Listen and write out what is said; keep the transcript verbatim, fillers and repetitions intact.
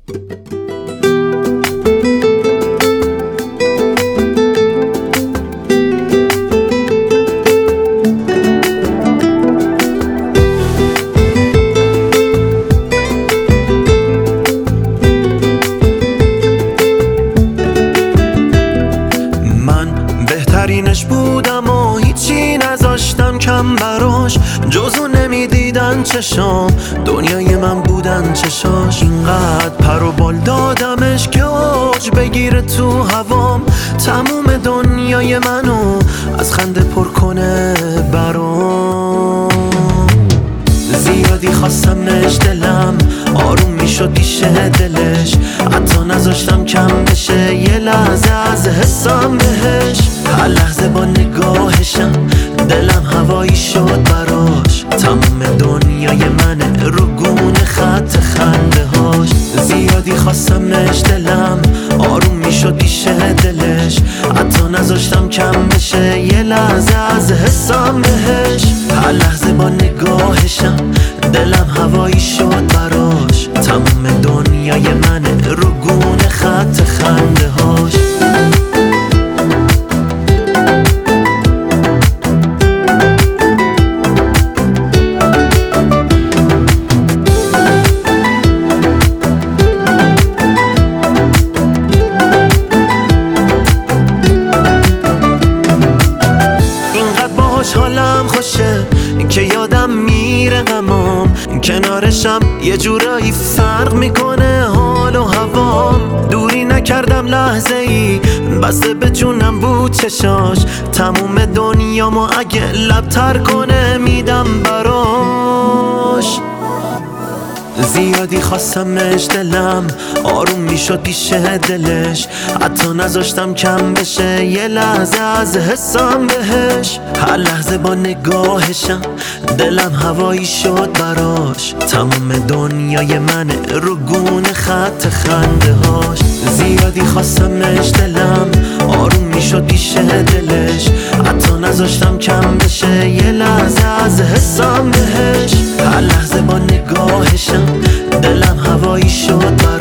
بهترینش بودم و هیچی نذاشتم کم براش، جزو نمیدیدن چشام، دنیای من بودن چشاش. اینقدر پر و بال دادمش که اوج بگیره تو هوام، تموم دنیای منو از خنده پر کنه برام. زیادی خواستمش دلم آروم میشد دیشه دلش، حتی نذاشتم کم بشه یه لحظه از حسم بهش. هر لحظه با نگاهشم دلم هوایی شد براش، تموم دنیای منه رو گونه خط خنده هاش. زیادی خواستمش دلم آروم میشد دیشه دلش، حتی نذاشتم کم بشه یه لحظه از حسم بهش. هر لحظه با نگاهشم دلم هوایی شد براش، تموم دنیای منه رو گونه خط خنده هاش. حالم خوشه که یادم میره غمام، کنارشم یه جورایی فرق میکنه حال و هوام. دوری نکردم لحظه ای، بسته به جونم بود چشاش، تموم دنیامو اگه لبتر کنه میدم براش. زیادی خواستمش دلم آروم میشد پیشه دلش، حتی نذاشتم کم بشه یه لحظه از حسم بهش. هر لحظه با نگاهشم دلم هوایی شد براش، تموم دنیای منه رو گونه خط خنده هاش. زیادی خواستمش دلم آروم میشد پیشه دلش، حتی نذاشتم کم بشه یه لحظه از حسم بهش. هر لحظه با نگاهشم دلم هوایی شد براش.